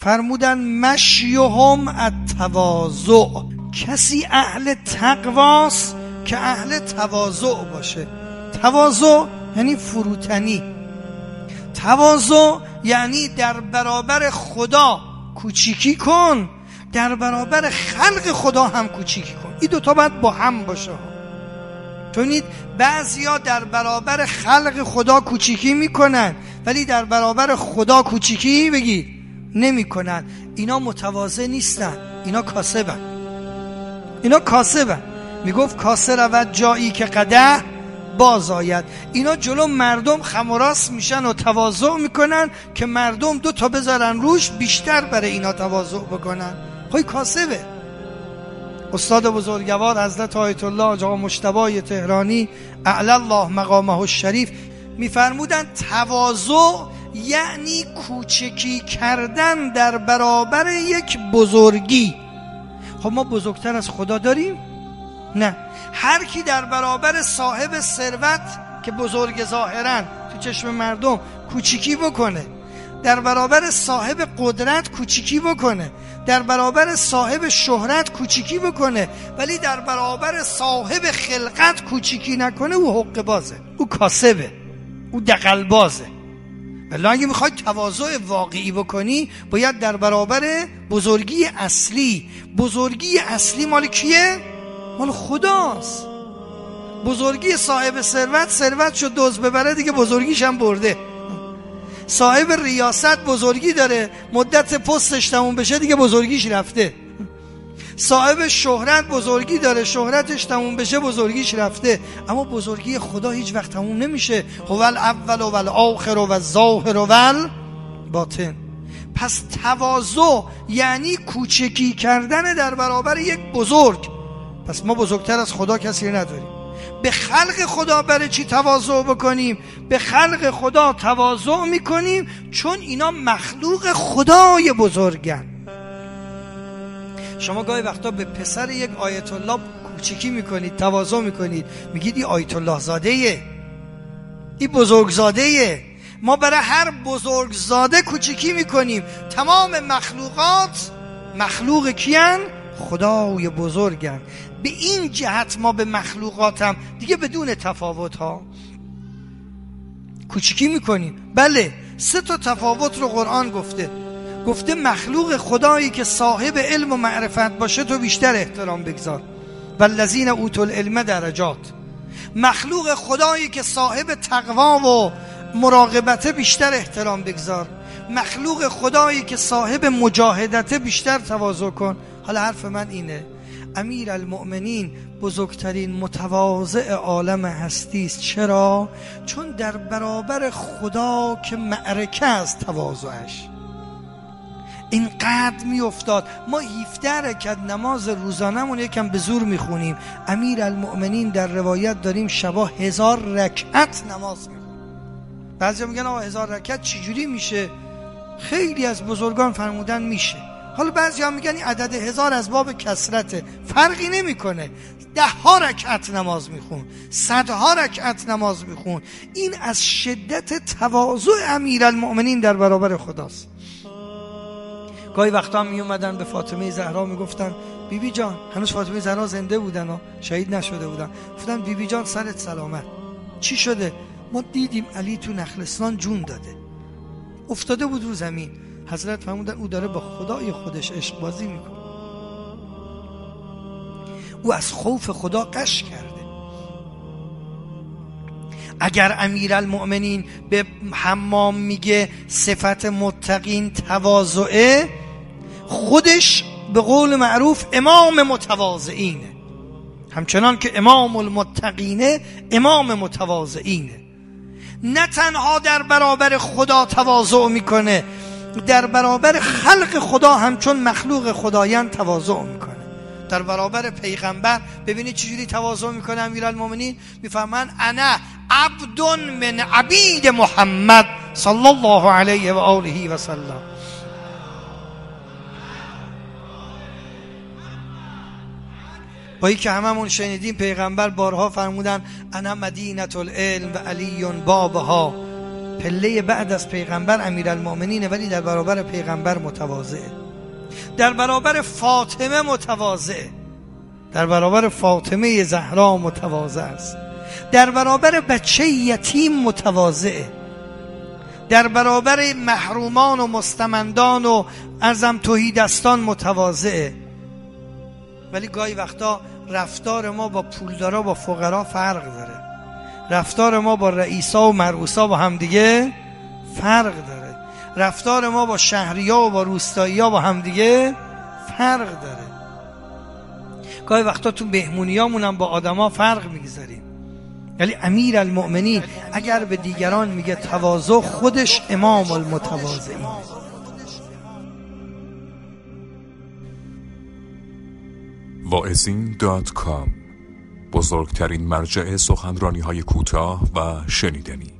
فرمودن مشیهم التواضع، کسی اهل تقواست که اهل تواضع باشه. تواضع یعنی فروتنی، تواضع یعنی در برابر خدا کوچیکی کن، در برابر خلق خدا هم کوچیکی کن. این دوتا باید با هم باشه. چونید بعضیا در برابر خلق خدا کوچیکی میکنن ولی در برابر خدا کوچیکی بگید نمیکنن. اینا متواضع نیستن، اینا کاسبن. اینا کاسبن. میگفت کاسه رود جایی که قدح باز آید. اینا جلو مردم خم و راست میشن و تواضع میکنن که مردم دو تا بذارن روش بیشتر برای اینا تواضع بکنن. خواهی کاسبه. استاد بزرگوار حضرت آیت الله آقا مجتبی تهرانی اعلی الله مقامه الشریف میفرمودن تواضع یعنی کوچکی کردن در برابر یک بزرگی. خب ما بزرگتر از خدا داریم؟ نه. هر کی در برابر صاحب ثروت که بزرگ ظاهرا تو چشم مردم کوچیکی بکنه، در برابر صاحب قدرت کوچیکی بکنه، در برابر صاحب شهرت کوچیکی بکنه، ولی در برابر صاحب خلقت کوچیکی نکنه، او حق بازه، او کاسبه، او دغل بازه. ولی اگه میخوای تواضع واقعی بکنی باید در برابر بزرگی اصلی. بزرگی اصلی مال کیه؟ مال خداست. بزرگی صاحب ثروت، ثروت شد دزد ببره دیگه بزرگیش هم برده. صاحب ریاست بزرگی داره، مدت پستش تموم بشه دیگه بزرگیش رفته. صاحب شهرت بزرگی داره، شهرتش تموم بشه بزرگیش رفته. اما بزرگی خدا هیچ وقت تموم نمیشه. هو الاول و الآخر و الظاهر و الباطن. پس تواضع یعنی کوچکی کردن در برابر یک بزرگ. پس ما بزرگتر از خدا کسی نداریم. به خلق خدا برای چی تواضع بکنیم؟ به خلق خدا تواضع میکنیم چون اینا مخلوق خدای بزرگن. شما گاهی وقتا به پسر یک آیت الله کوچیکی میکنید، تواضع میکنید، میگید این آیت الله زاده‌ایه، این بزرگزاده‌ایه. ما برای هر بزرگزاده کوچیکی میکنیم. تمام مخلوقات مخلوق کیان؟ خدای بزرگن. به این جهت ما به مخلوقاتم دیگه بدون تفاوت ها کوچیکی میکنیم. بله 3 تا تفاوت رو قرآن گفته مخلوق خدایی که صاحب علم و معرفت باشه تو بیشتر احترام بگذار. والذین اوتوا العلم درجات. مخلوق خدایی که صاحب تقوا و مراقبت بیشتر احترام بگذار. مخلوق خدایی که صاحب مجاهدت بیشتر تواضع کن. حالا حرف من اینه، امیر المؤمنین بزرگترین متواضع عالم هستی است. چرا؟ چون در برابر خدا که معرکه است تواضعش اینقدر می افتاد. ما 17 رکعت نماز روزانمون یکم به زور میخونیم. امیر المؤمنین در روایت داریم شبا 1000 رکعت نماز میخونیم. بعضی میگن آقا 1000 رکعت چجوری میشه؟ خیلی از بزرگان فرمودن میشه. حالا بعضی هم میگن این عدد 1000 از باب کثرته، فرقی نمیکنه. 10 رکعت نماز میخون، 100 رکعت نماز میخون. این از شدت تواضع امیرالمؤمنین در برابر خداست. گاهی وقتا می اومدن به فاطمه زهرا میگفتن بیبی جان، هنوز فاطمه زهرا زنده بودن و شهید نشده بودن، گفتن بیبی جان سرت سلامت. چی شده؟ ما دیدیم علی تو نخلستان جون داده، افتاده بود رو زمین. حضرت فرمودن او داره با خدای خودش عشق بازی میکنه، او از خوف خدا غش کرده. اگر امیرالمؤمنین به حمام میگه صفت متقین تواضعه، خودش به قول معروف امام متواضعینه، همچنان که امام المتقینه امام متواضعینه. نه تنها در برابر خدا تواضع میکنه، در برابر خلق خدا همچون مخلوق خدایان تواضع میکنه. در برابر پیغمبر ببینید چجوری تواضع میکنه امیرالمؤمنین. میفهمن انا عبد من عبید محمد صلی الله علیه و آله و سلم. با این که هممون شنیدیم پیغمبر بارها فرمودن انا مدینة العلم و علی بابها. پله بعد از پیغمبر امیرالمؤمنینه، ولی در برابر پیغمبر متواضعه. در برابر فاطمه متواضعه، در برابر فاطمه زهرا متواضع است، در برابر بچه یتیم متواضعه، در برابر محرومان و مستمندان و ارزم تهیدستان متواضعه. ولی گاهی وقتا رفتار ما با پولدارا با فقرا فرق داره، رفتار ما با رئیسا و مرؤوسا با همدیگه فرق داره، رفتار ما با شهریا و با روستایی‌ها با همدیگه فرق داره. گاهی وقتا تو مهمونیامون هم با آدما فرق میگذاریم. ولی امیرالمؤمنین اگر به دیگران میگه تواضع، خودش امام المتواضعین. واعظین.com، بزرگترین مرجع سخنرانی‌های کوتاه و شنیدنی.